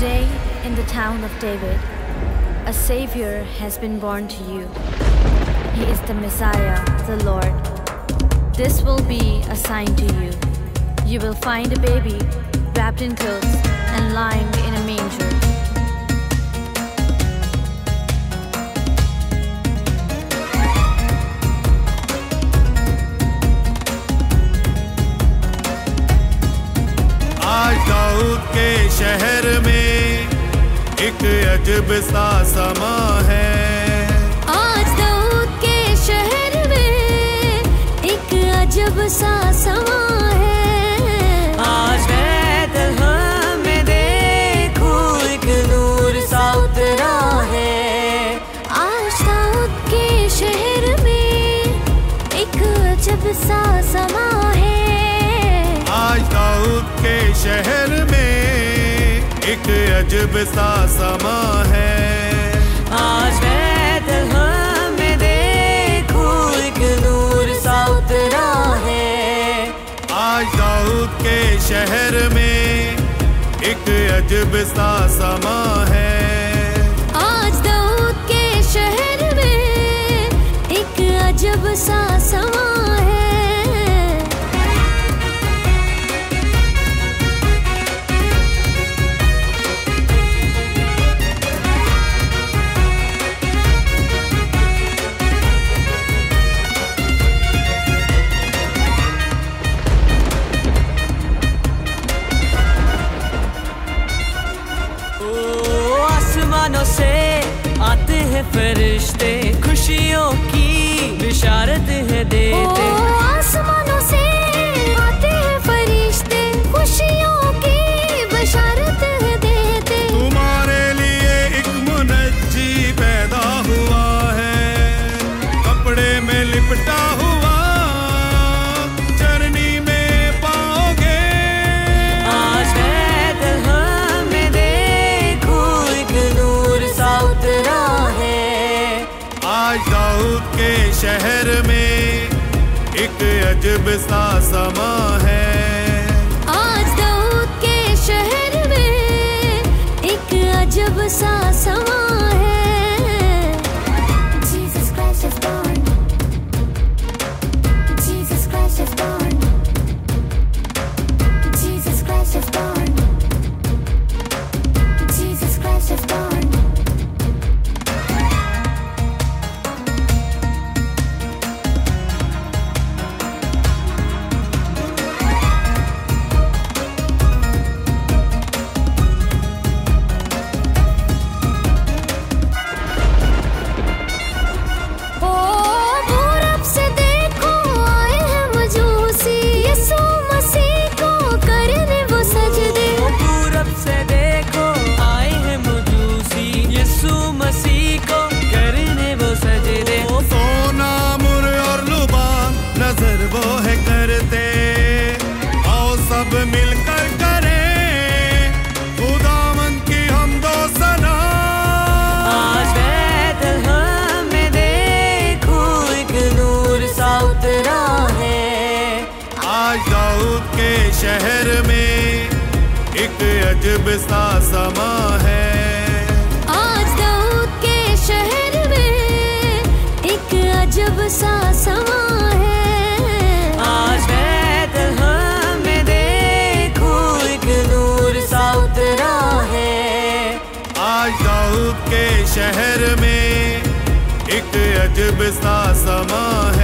Today, in the town of David, a Savior has been born to you. He is the Messiah, the Lord. This will be a sign to you. You will find a baby wrapped in clothes and lying in a manger. आज दाऊद के शहर में एक अजब सा समा है। आज दाऊद के शहर में एक अजब सा समा है। आज बैतलहम में देखो एक नूर सा उतरा है। आज दाऊद के शहर में एक अजब सा समा है। आज दाऊद के शहर में एक अजब सा समा है। आज बैतलहम में देखो एक नूर सा उतरा है। आज दाऊद के शहर में एक अजब सा समा है। आज दाऊद के शहर में एक अजब सा समा है। आसमानों से आते हैं फरिश्ते, खुशियों की बिशारत है देते। आसमानों से आते हैं फरिश्ते, खुशियों की बिशारत है देते। तुम्हारे लिए एक मुनज्जी पैदा हुआ है, कपड़े में लिपटा हुआ चरनी में पाओगे। आज बैतलहम में देखो एक नूर सा उतरा है। आज दाऊद के शहर में एक अजब सा समा है। आज दाऊद के शहर में एक अजब सा समा है। Jesus Christ is born. Jesus Christ is born. Jesus Christ is born. Jesus Christ is born. मिलकर करें खुदावन की हमदो सना। आज बैतलहम में देखो एक नूर सा उतरा है। आज दाऊद के शहर में एक अजब सा समा है। आज दाऊद के शहर में एक अजब सा समा है। आज बैतलहम में देखो एक नूर सा उतरा है। आज दाऊद के शहर में एक अजब सा समा है।